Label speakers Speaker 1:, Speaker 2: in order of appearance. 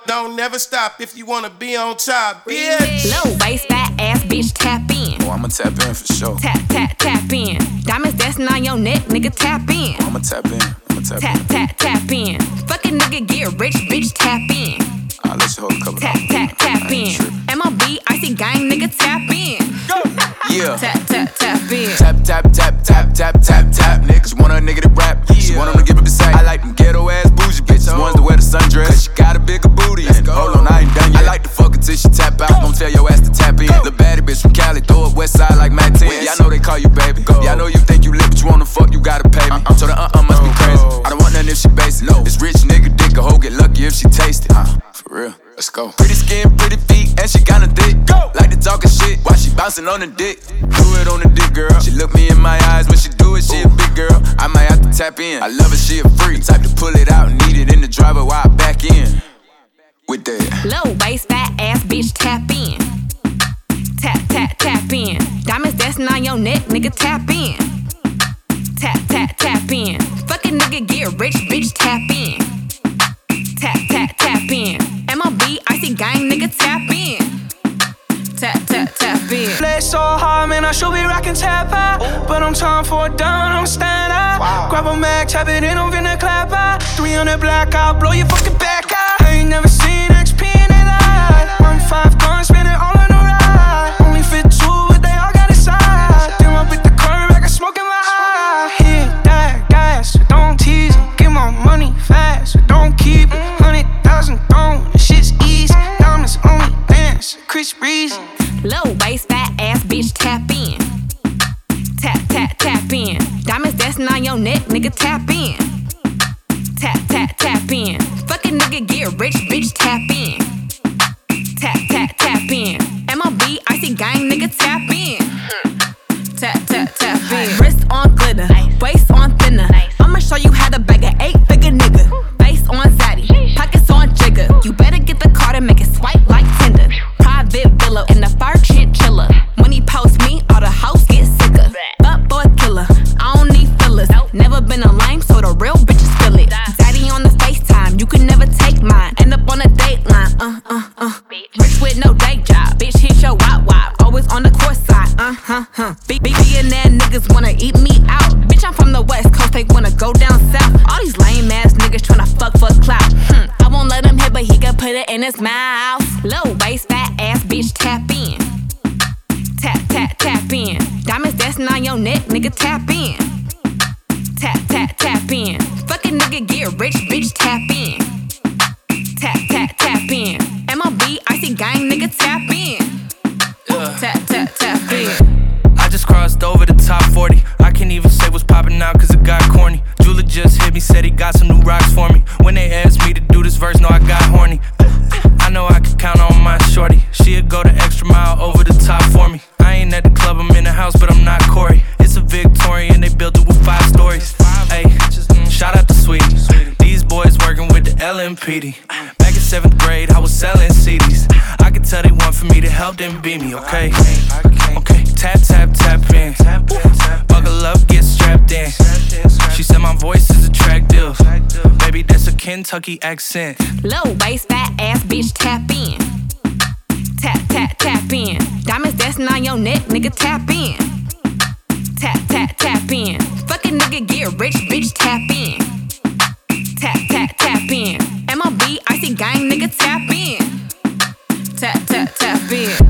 Speaker 1: don't never stop if you wanna be on top, bitch.
Speaker 2: Low waist, fat ass bitch, tap in.
Speaker 3: Oh, I'ma tap in for sure.
Speaker 2: Tap, tap, tap in. Diamonds dancing on your neck, nigga, tap in.
Speaker 3: Oh, I'ma tap in.
Speaker 2: Tap, tap, tap in. Fucking nigga get rich, bitch, tap in.
Speaker 3: I'll let you hold a couple.
Speaker 2: Tap, tap, tap in. MLB, icy gang, nigga, tap in.
Speaker 3: Yeah.
Speaker 2: Tap, tap, tap in.
Speaker 3: Tap, tap, tap, tap, tap, tap, tap. Niggas want a nigga to rap. She want him to give up the sack. I like them ghetto ass bougie bitches. Ones that wear the sundress. Cause she got a bigger booty. And hold on, I ain't done yet. I like to fuck her till she tap out. Don't tell your ass to tap in. The baddie bitch from Cali, throw up west side like Matt 10. Yeah, I know they call you baby. Yeah, I know you think you lit, but you wanna fuck, you gotta pay me. So the must be crazy. I don't want nothing if she basic. This rich nigga dick a hoe get lucky if she taste it. For real, let's go. Pretty skin, pretty feet, and she kinda thick. Like to talkin' shit while she bouncing on the dick. Do it on the dick, girl. She look me in my eyes when she do it, she a big girl. I might have to tap in. I love it, she a freak. Type to pull it out and need it in the driver while I back in. With that
Speaker 2: low waist, fat ass bitch, tap in. Tap, tap, tap in. Diamonds dancing on your neck, nigga, tap in. Tap, tap, tap in. Fucking nigga get rich, bitch, tap in. Tap, tap, tap in. MLB, icy gang, nigga, tap in. Tap, tap, tap in.
Speaker 4: Play so hard, man, I should be rockin' tap out. But I'm time for a down, I'm stand out. Grab a mag, tap it in, I'm finna clap out. 300 black out, blow your fucking back out. I ain't never seen XP in their life. 1-5 guns, spin it all on the ride. Only fit 2, but they all got a size. Then I with the curve, I got smoke in my eye. Hit that gas, so don't tease em. Get my money fast, so don't keep it. 100,000 thrown, the shit's easy. Diamonds only dance, Chris Breezy.
Speaker 2: Low waist, fat ass bitch, tap in. Tap, tap, tap in. Diamonds dancing on your neck, nigga, tap in. Tap, tap, tap in. Fucking nigga get rich, bitch, tap in. Tap, tap, tap in. MLB, icy gang, nigga, tap in. Tap, tap, tap in. Wrist on glitter, waist on thinner. I'ma show you how to bag an 8-figure nigga. Face on zaddy, pockets on jigger. You better get the card and make it swipe like Tinder. Private villa in the fur chinchilla. When he post me, all the hoes get sicker. But boy killer, I don't need fillers. Never been a lame, so the real bitches feel it. Daddy on the FaceTime, you can never take mine. End up on a dateline, Rich with no day job, bitch hit your wop. Always on the court side, Billionaire niggas wanna eat me out. Bitch, I'm from the West Coast, they wanna go down south. All these lame ass niggas tryna fuck for clout. I won't let him hit, but he can put it in his mouth. Low waist, fat ass bitch, tap in. Tap, tap, tap in. Diamonds dancing on your neck, nigga, tap in. Tap, tap, tap in. Fucking nigga get rich, bitch, tap in. Tap, tap, tap in. MLB, icy gang, nigga, tap in. Tap, tap, tap in.
Speaker 5: I just crossed over the top 40. I can't even say what's poppin' now cause it got corny. Jula just hit me, said he got some new rocks for me. When they asked me to do this verse, no, I got horny. I know I could count on my shorty. She'd go the extra mile over the top for me. I ain't at the club, I'm in the house, but I'm not Corey. It's a Victorian, they built it with 5 stories. Ayy, shout out to Sweetie. These boys working with the LMPD. Back in 7th grade, I was selling CDs. I could tell they want for me to help them beat me, okay? Okay, tap, tap, tap in. Buckle up, get strapped in. She said my voice is attractive. Baby, that's a Kentucky accent.
Speaker 2: Low waist, fat ass bitch, tap in. Tap, tap, tap in. Diamonds dancing on your neck, nigga, tap in. Tap, tap, tap in. Fucking nigga get rich, bitch, tap in. Tap, tap, tap in. MLB, icy gang, nigga, tap in. Tap, tap, tap in.